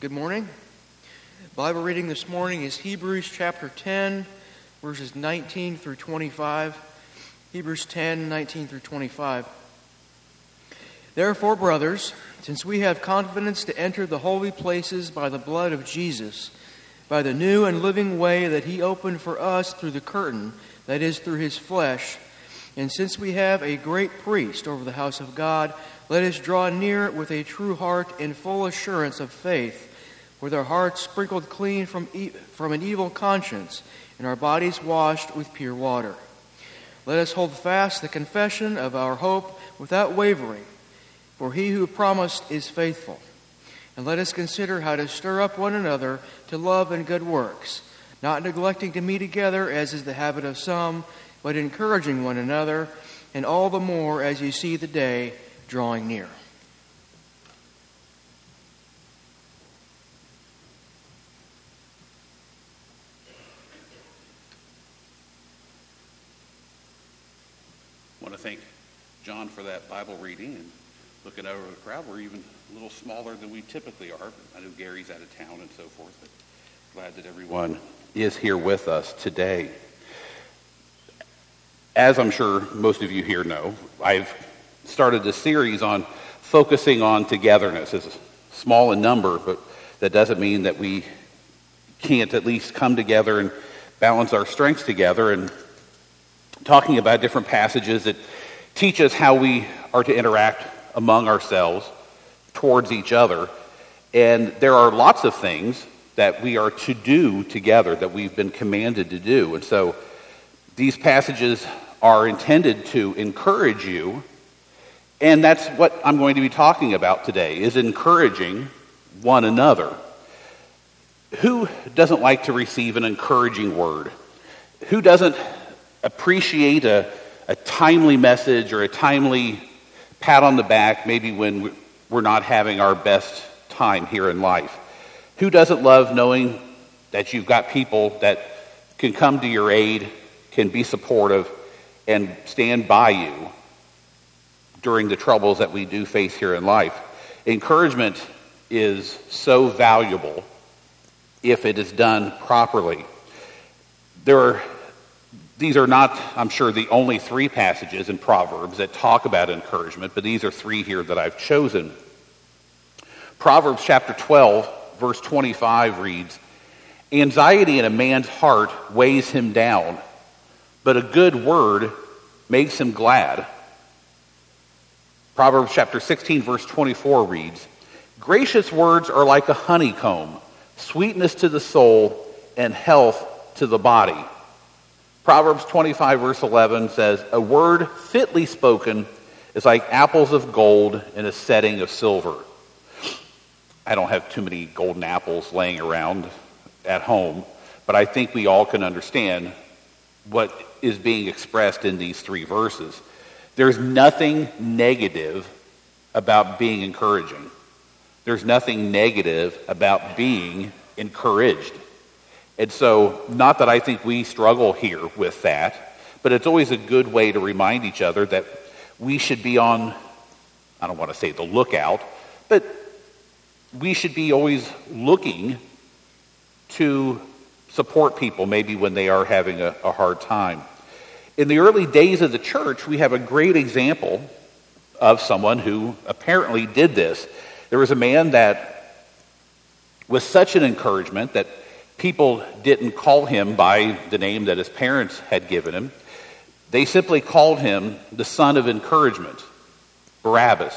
Good morning. Bible reading this morning is Hebrews chapter 10, verses 19 through 25. Hebrews 10, 19 through 25. Therefore, brothers, since we have confidence to enter the holy places by the blood of Jesus, by the new and living way that he opened for us through the curtain, that is, through his flesh, and since we have a great priest over the house of God, let us draw near with a true heart in full assurance of faith, with our hearts sprinkled clean from an evil conscience, and our bodies washed with pure water. Let us hold fast the confession of our hope without wavering, for he who promised is faithful. And let us consider how to stir up one another to love and good works, not neglecting to meet together as is the habit of some, but encouraging one another, and all the more as you see the day drawing near. I want to thank John for that Bible reading, and looking over the crowd, we're even a little smaller than we typically are. I know Gary's out of town and so forth, but glad that everyone is here with us today. As I'm sure most of you here know, I've started a series on focusing on togetherness. It's small in number, but that doesn't mean that we can't at least come together and balance our strengths together, and talking about different passages that teach us how we are to interact among ourselves, towards each other. And there are lots of things that we are to do together that we've been commanded to do. And so these passages are intended to encourage you, and that's what I'm going to be talking about today, is encouraging one another. Who doesn't like to receive an encouraging word? Who doesn't appreciate a timely message or a timely pat on the back, maybe when we're not having our best time here in life? Who doesn't love knowing that you've got people that can come to your aid, can be supportive, and stand by you during the troubles that we do face here in life? Encouragement is so valuable if it is done properly. These are not, I'm sure, the only three passages in Proverbs that talk about encouragement, but these are three here that I've chosen. Proverbs chapter 12, verse 25 reads, "Anxiety in a man's heart weighs him down, but a good word makes him glad." Proverbs chapter 16, verse 24 reads, "Gracious words are like a honeycomb, sweetness to the soul and health to the body." Proverbs 25, verse 11 says, "A word fitly spoken is like apples of gold in a setting of silver." I don't have too many golden apples laying around at home, but I think we all can understand what is being expressed in these three verses. There's nothing negative about being encouraging. There's nothing negative about being encouraged. And so, not that I think we struggle here with that, but it's always a good way to remind each other that we should be on, I don't want to say the lookout, but we should be always looking to support people maybe when they are having a hard time. In the early days of the church, we have a great example of someone who apparently did this. There was a man that was such an encouragement that people didn't call him by the name that his parents had given him. They simply called him the son of encouragement, Barnabas.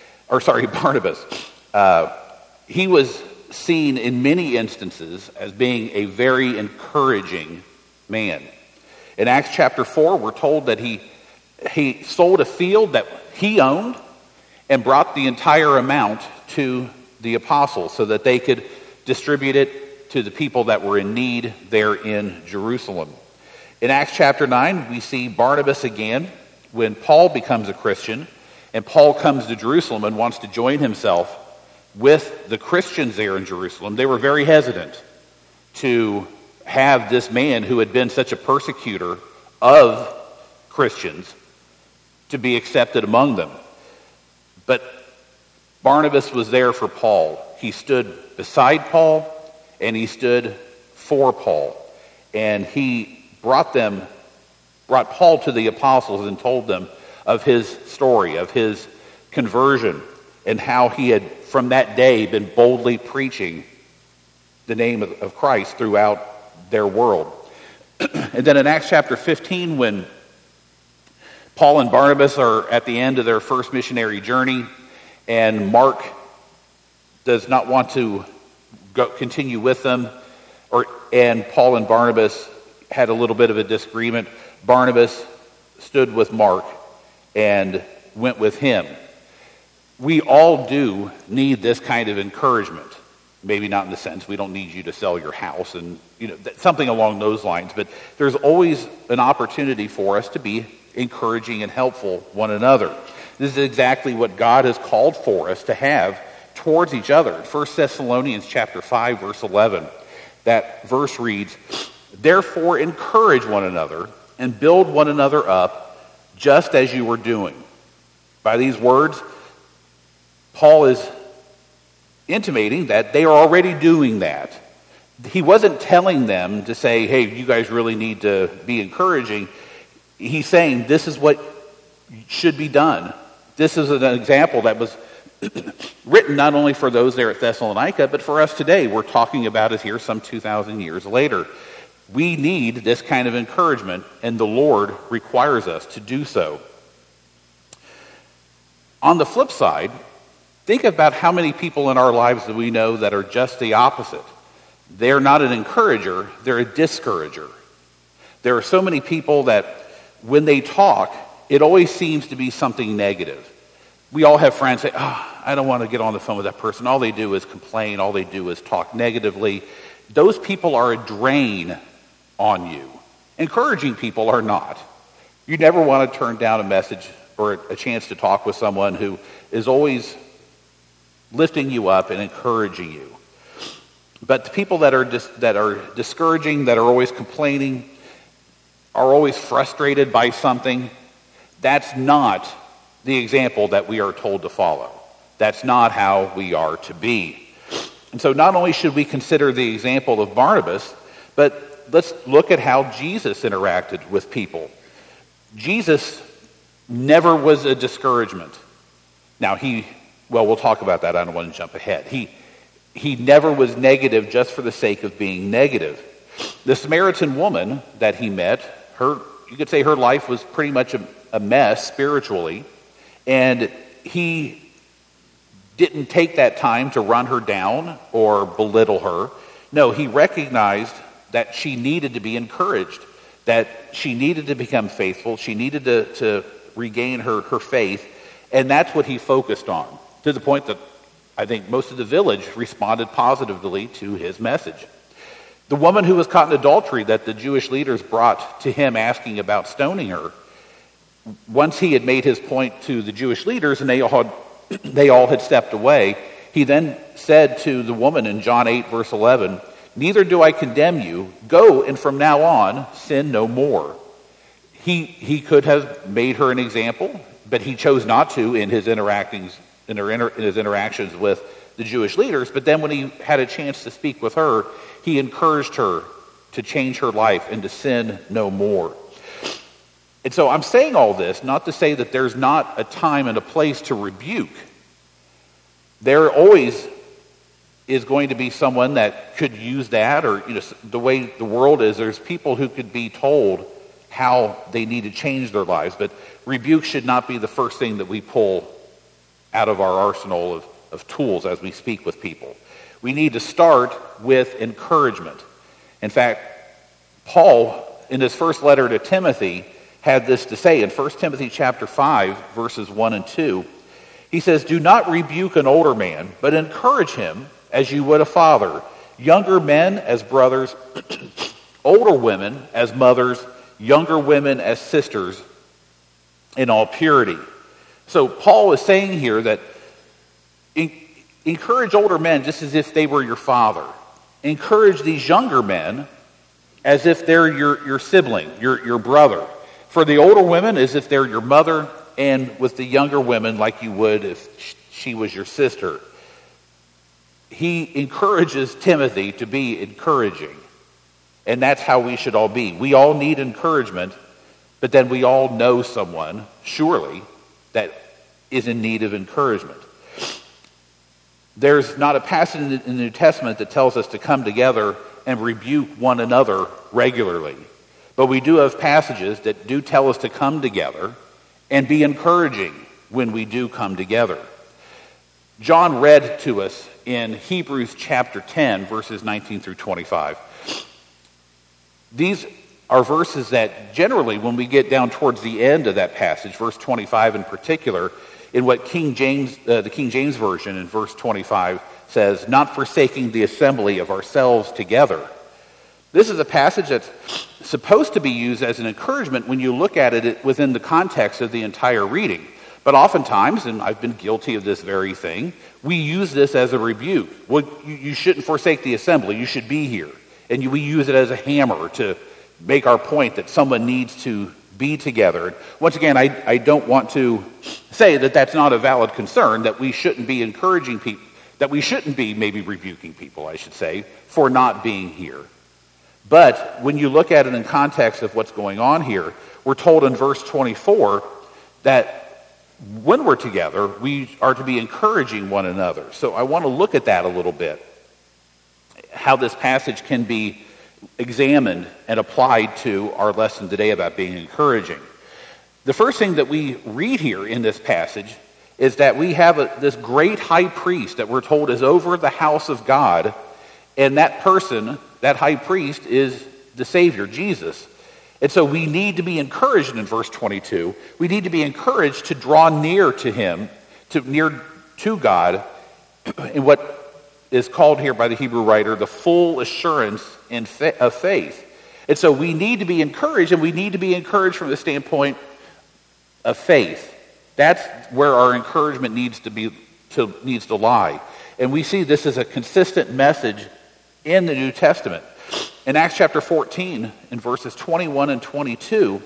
He was seen in many instances as being a very encouraging man. In Acts chapter 4, we're told that he sold a field that he owned and brought the entire amount to the apostles so that they could distribute it to the people that were in need there in Jerusalem. In Acts chapter 9, we see Barnabas again when Paul becomes a Christian, and Paul comes to Jerusalem and wants to join himself with the Christians there in Jerusalem. They were very hesitant to have this man who had been such a persecutor of Christians to be accepted among them. But Barnabas was there for Paul. He stood beside Paul, and he stood for Paul. And he brought Paul to the apostles and told them of his story, of his conversion, and how he had, from that day, been boldly preaching the name of Christ throughout their world. And then in Acts chapter 15, when Paul and Barnabas are at the end of their first missionary journey, and Mark does not want to continue with them, and Paul and Barnabas had a little bit of a disagreement. Barnabas stood with Mark and went with him. We all do need this kind of encouragement. Maybe not in the sense we don't need you to sell your house and something along those lines, but there's always an opportunity for us to be encouraging and helpful one another. This is exactly what God has called for us to have towards each other. In 1 Thessalonians chapter 5, verse 11, that verse reads, "Therefore encourage one another and build one another up, just as you were doing." By these words, Paul is intimating that they are already doing that. He wasn't telling them to say, hey, you guys really need to be encouraging. He's saying this is what should be done. This is an example that was written not only for those there at Thessalonica, but for us today. We're talking about it here some 2,000 years later. We need this kind of encouragement, and the Lord requires us to do so. On the flip side, think about how many people in our lives that we know that are just the opposite. They're not an encourager, they're a discourager. There are so many people that when they talk, it always seems to be something negative. We all have friends say, I don't want to get on the phone with that person. All they do is complain. All they do is talk negatively. Those people are a drain on you. Encouraging people are not. You never want to turn down a message or a chance to talk with someone who is always lifting you up and encouraging you. But the people that are discouraging, that are always complaining, are always frustrated by something, that's not the example that we are told to follow. That's not how we are to be. And so not only should we consider the example of Barnabas, but let's look at how Jesus interacted with people. Jesus never was a discouragement. Now we'll talk about that. I don't want to jump ahead. He never was negative just for the sake of being negative. The Samaritan woman that he met, you could say her life was pretty much a mess spiritually, and he didn't take that time to run her down or belittle her. No, he recognized that she needed to be encouraged, that she needed to become faithful, she needed to regain her faith, and that's what he focused on, to the point that I think most of the village responded positively to his message. The woman who was caught in adultery that the Jewish leaders brought to him asking about stoning her, once he had made his point to the Jewish leaders and they all had stepped away, he then said to the woman in John 8, verse 11, "Neither do I condemn you. Go, and from now on, sin no more." He could have made her an example, but he chose not to in his interactions with the Jewish leaders. But then when he had a chance to speak with her, he encouraged her to change her life and to sin no more. And so I'm saying all this not to say that there's not a time and a place to rebuke. There always is going to be someone that could use that, or the way the world is, there's people who could be told how they need to change their lives. But rebuke should not be the first thing that we pull out of our arsenal of tools as we speak with people. We need to start with encouragement. In fact, Paul, in his first letter to Timothy, had this to say in 1 Timothy chapter 5, verses 1 and 2. He says, "Do not rebuke an older man, but encourage him as you would a father, younger men as brothers, older women as mothers, younger women as sisters, in all purity." So Paul is saying here that encourage older men just as if they were your father. Encourage these younger men as if they're your sibling, your brother. For the older women, as if they're your mother, and with the younger women like you would if she was your sister. he encourages Timothy to be encouraging. And that's how we should all be. We all need encouragement, but then we all know someone, surely, that is in need of encouragement. There's not a passage in the New Testament that tells us to come together and rebuke one another regularly. But we do have passages that do tell us to come together and be encouraging when we do come together. John read to us in Hebrews chapter 10, verses 19 through 25. These are verses that generally, when we get down towards the end of that passage, verse 25 in particular, in what the King James Version in verse 25 says, not forsaking the assembly of ourselves together. This is a passage that's supposed to be used as an encouragement when you look at it within the context of the entire reading. But oftentimes, and I've been guilty of this very thing, we use this as a rebuke. Well, you shouldn't forsake the assembly. You should be here. And we use it as a hammer to make our point that someone needs to be together. Once again, I don't want to say that that's not a valid concern, that we shouldn't be encouraging people, that we shouldn't be maybe rebuking people, I should say, for not being here. But when you look at it in context of what's going on here, we're told in verse 24 that when we're together, we are to be encouraging one another. So I want to look at that a little bit, how this passage can be examined and applied to our lesson today about being encouraging. The first thing that we read here in this passage is that we have this great high priest that we're told is over the house of God, and that person, that high priest, is the Savior, Jesus. And so we need to be encouraged in verse 22. We need to be encouraged to draw near to him, near to God, in what is called here by the Hebrew writer the full assurance of faith. And so we need to be encouraged, and we need to be encouraged from the standpoint of faith. That's where our encouragement needs to lie. And we see this as a consistent message in the New Testament. In Acts chapter 14, in verses 21 and 22,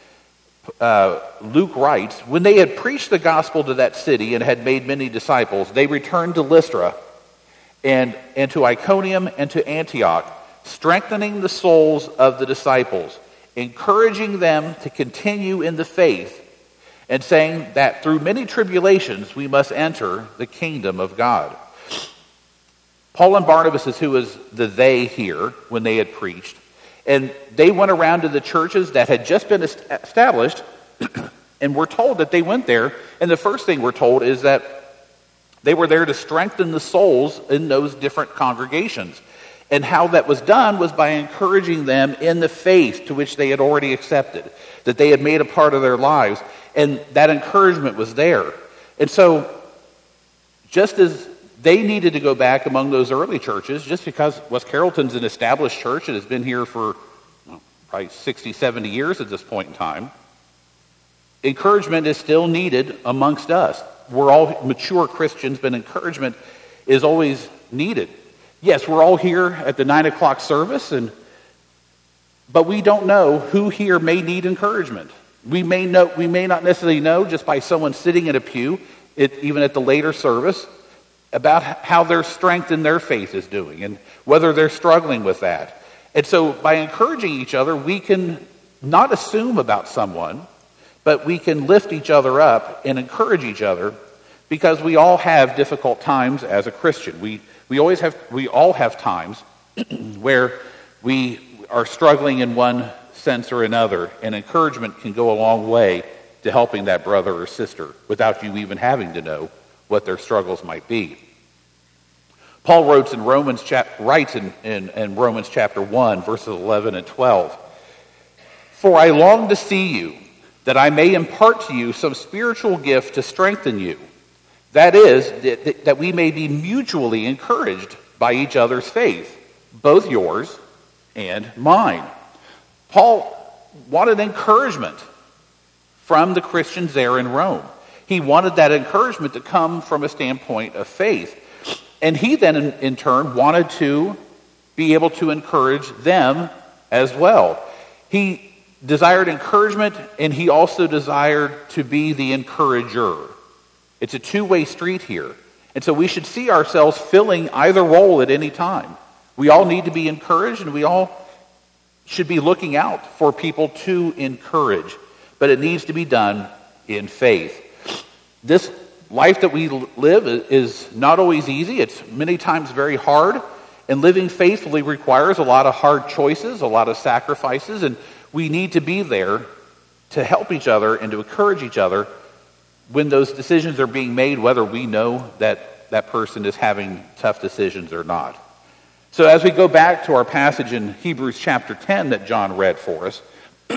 Luke writes, when they had preached the gospel to that city and had made many disciples, they returned to Lystra and to Iconium and to Antioch, strengthening the souls of the disciples, encouraging them to continue in the faith, and saying that through many tribulations we must enter the kingdom of God. Paul and Barnabas is who was the they here when they had preached. And they went around to the churches that had just been established, and we're told that they went there. And the first thing we're told is that they were there to strengthen the souls in those different congregations. And how that was done was by encouraging them in the faith to which they had already accepted, that they had made a part of their lives. And that encouragement was there. And so, just as they needed to go back among those early churches, just because West Carrollton's an established church. It has been here for probably 60, 70 years at this point in time. Encouragement is still needed amongst us. We're all mature Christians, but encouragement is always needed. Yes, we're all here at the 9 o'clock service, but we don't know who here may need encouragement. We may not necessarily know just by someone sitting in a pew, even at the later service, about how their strength in their faith is doing and whether they're struggling with that. And so by encouraging each other, we can not assume about someone, but we can lift each other up and encourage each other, because we all have difficult times as a Christian. We all have times where we are struggling in one sense or another, and encouragement can go a long way to helping that brother or sister without you even having to know what their struggles might be. Paul writes in Romans chapter 1, verses 11 and 12, "For I long to see you, that I may impart to you some spiritual gift to strengthen you. That is, that we may be mutually encouraged by each other's faith, both yours and mine." Paul wanted encouragement from the Christians there in Rome. He wanted that encouragement to come from a standpoint of faith. And he then, in turn, wanted to be able to encourage them as well. He desired encouragement, and he also desired to be the encourager. It's a two-way street here. And so we should see ourselves filling either role at any time. We all need to be encouraged, and we all should be looking out for people to encourage. But it needs to be done in faith. This life that we live is not always easy. It's many times very hard. And living faithfully requires a lot of hard choices, a lot of sacrifices. And we need to be there to help each other and to encourage each other when those decisions are being made, whether we know that that person is having tough decisions or not. So as we go back to our passage in Hebrews chapter 10 that John read for us,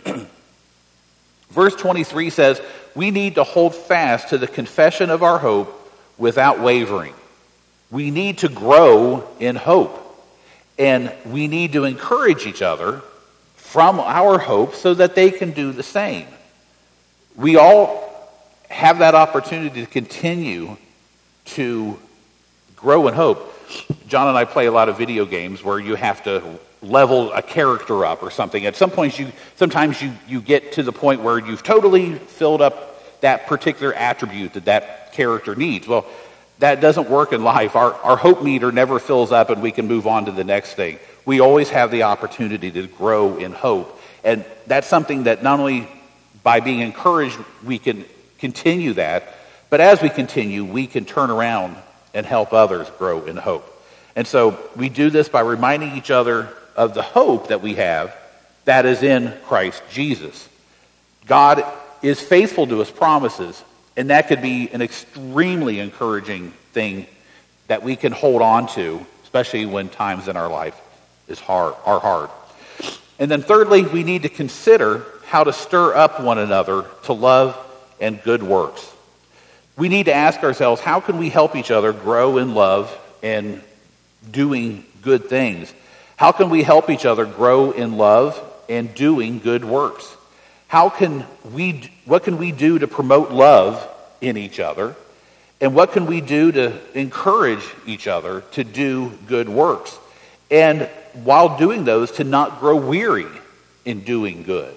verse 23 says, we need to hold fast to the confession of our hope without wavering. We need to grow in hope. And we need to encourage each other from our hope so that they can do the same. We all have that opportunity to continue to grow in hope. John and I play a lot of video games where you have to level a character up or something. At some point, sometimes you get to the point where you've totally filled up that particular attribute that character needs. Well, that doesn't work in life. Our hope meter never fills up and we can move on to the next thing. We always have the opportunity to grow in hope. And that's something that not only by being encouraged we can continue that, but as we continue, we can turn around and help others grow in hope. And so we do this by reminding each other of the hope that we have that is in Christ Jesus. God is faithful to his promises, and that could be an extremely encouraging thing that we can hold on to, especially when times in our life are hard. And then thirdly, we need to consider how to stir up one another to love and good works. We need to ask ourselves, how can we help each other grow in love and doing good things? How can we help each other grow in love and doing good works? What can we do to promote love in each other? And what can we do to encourage each other to do good works? And while doing those, to not grow weary in doing good.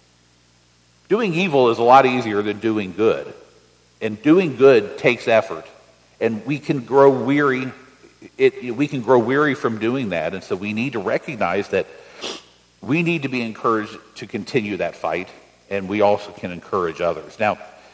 Doing evil is a lot easier than doing good. And doing good takes effort. And we can grow weary. We can grow weary from doing that. And so we need to recognize that we need to be encouraged to continue that fight. And we also can encourage others. Now,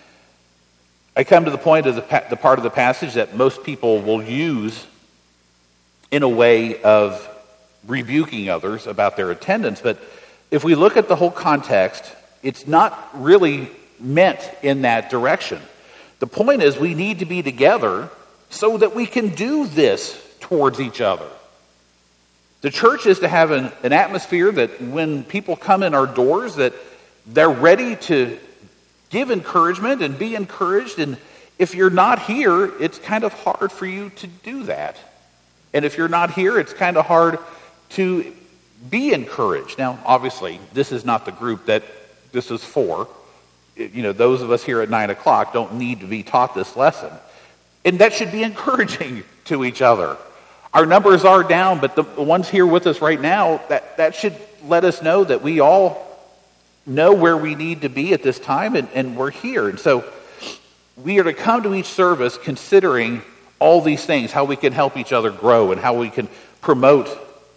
I come to the point of the part of the passage that most people will use in a way of rebuking others about their attendance. But if we look at the whole context, it's not really meant in that direction. The point is we need to be together so that we can do this towards each other. The church is to have an atmosphere that when people come in our doors, that they're ready to give encouragement and be encouraged. And if you're not here, it's kind of hard for you to do that. And if you're not here, it's kind of hard to be encouraged. Now, obviously, this is not the group that this is for. You know, those of us here at 9 o'clock don't need to be taught this lesson. And that should be encouraging to each other. Our numbers are down, but the ones here with us right now, that should let us know that we all know where we need to be at this time, and we're here. And so we are to come to each service considering all these things, how we can help each other grow and how we can promote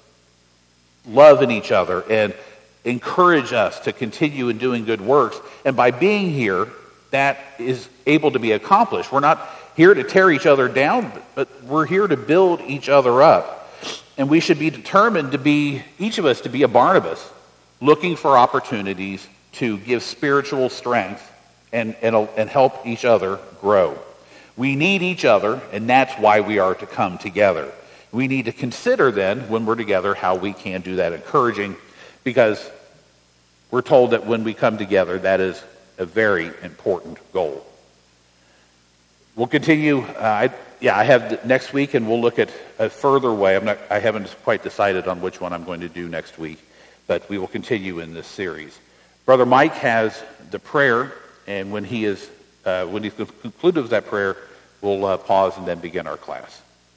love in each other and encourage us to continue in doing good works. And by being here, that is able to be accomplished. We're not here to tear each other down, but we're here to build each other up. And we should be determined to be, each of us, to be a Barnabas, looking for opportunities to give spiritual strength and help each other grow. We need each other, and that's why we are to come together. We need to consider then, when we're together, how we can do that encouraging, because we're told that when we come together, that is a very important goal. We'll continue. I have next week, and we'll look at a further way. I haven't quite decided on which one I'm going to do next week, but we will continue in this series. Brother Mike has the prayer, and when he's concluded with that prayer, we'll pause and then begin our class.